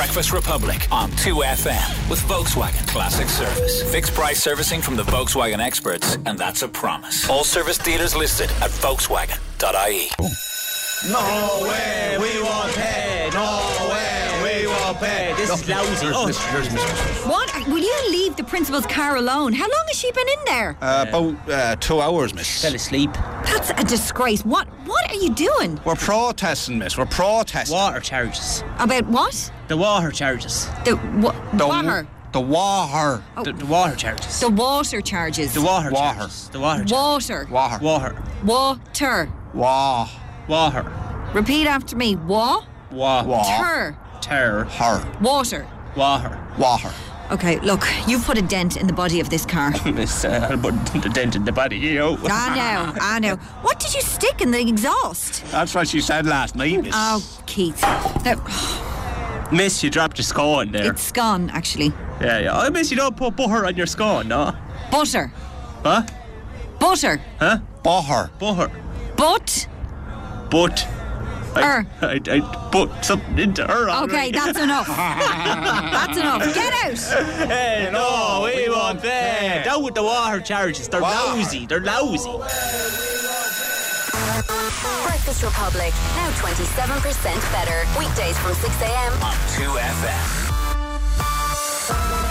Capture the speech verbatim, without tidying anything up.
Breakfast Republic on two F M with Volkswagen Classic Service. Fixed price servicing from the Volkswagen experts, and that's a promise. All service dealers listed at Volkswagen dot I E. No way we won't pay. No way we won't pay. This is lousy. Here's, Mister Here's Mister What? Will you leave the principal's car alone? How long has she been in there? Uh, about uh, two hours, miss. Fell asleep. That's a disgrace. What What are you doing? We're protesting, miss. We're protesting. Water charges. About what? The water charges. The wa- The water. The water. The, the water charges. The water charges. The water Water. charges. The water charges. Water. Water. Water. Water. Wah. Water. Repeat after me. Wa. Water. Wah. Ter. Ter. Her. Water. Water. Water. Okay, look, you've put a dent in the body of this car. Miss, uh, I'll put the dent in the body, you know. I know, I know. What did you stick in the exhaust? That's what she said last night, miss. Oh, Keith. Now, Miss, you dropped your scone there. it's gone, actually. Yeah, yeah. I miss you don't put butter on your scone, no? Butter. What? Butter. Huh? Butter. Butter. But. But. I, Her. I, I put something into her. Okay, that's enough. That's enough. Get out. Hey, no, we won't pay. Down with the water charges. They're Water. lousy. They're lousy. Breakfast Republic, now twenty-seven percent better. Weekdays from six a.m. On two F M.